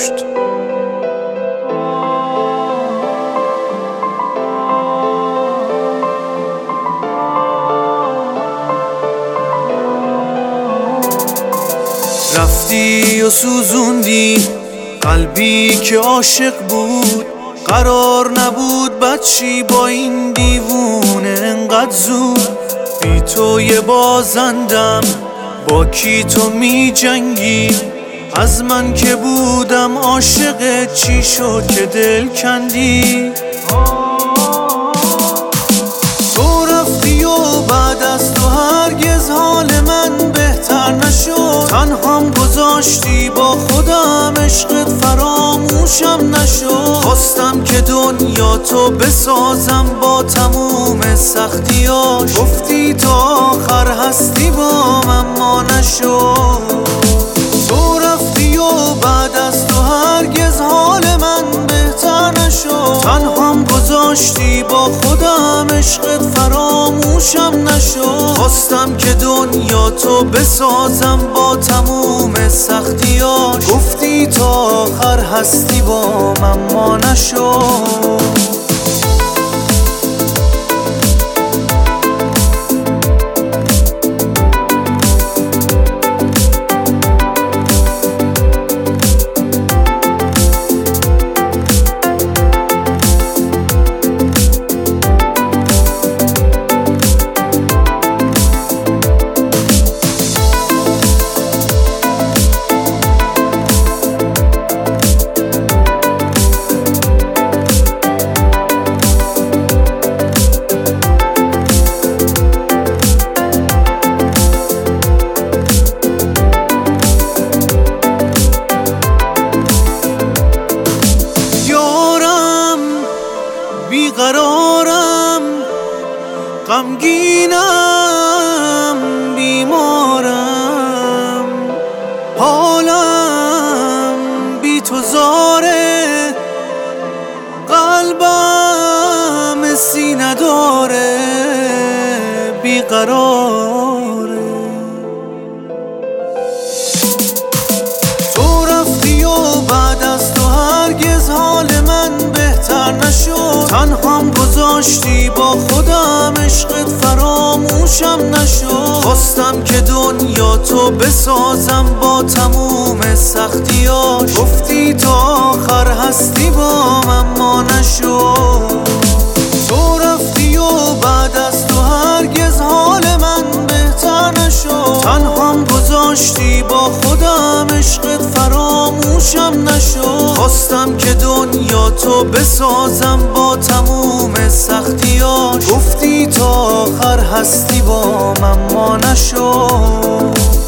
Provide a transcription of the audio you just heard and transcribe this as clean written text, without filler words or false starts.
داشت. رفتی و سوزوندی قلبی که عاشق بود، قرار نبود بچی با این دیوونه انقدر زود. بی تو یه بازندم، با کی تو می جنگی؟ از من که بودم عاشق چی شد که دل کندی؟ تو رفتی و بعد از تو هرگز حال من بهتر نشد. تنهام گذاشتی با خودم، عشقت فراموشم نشد. خواستم که دنیا تو بسازم با تموم سختیاش. گفتی تا آخر هستی با من، اما نشد. تو رفتی و بعد از تو هرگز حال من بهتر نشد. تنهام گذاشتی با خودم، عشقت فراموشم نشد. خواستم که دنیا تو بسازم با تموم سختیاش. گفتی تا آخر هستی با من، اما نشد. بیقرارم، غمگینم، بیمارم، حالم بی تو زاره، قلبم سینه داره، بیقراره. تو رفتی و بعد از تو هرگز حال من بهتر نشد. تنهام گذاشتی با خودم، عشقت فراموشم نشد. خواستم که دنیا تو بسازم با تموم سختیاش. گفتی تا آخر هستی با من، اما نشد. تو رفتی و بعد از تو هرگز حال من بهتر نشد. تنهام گذاشتی با خودم، عشقت فراموشم نشد. خواستم که دنیا تو بسازم با تموم سختیاش. گفتی تا آخر هستی با من، اما نشد.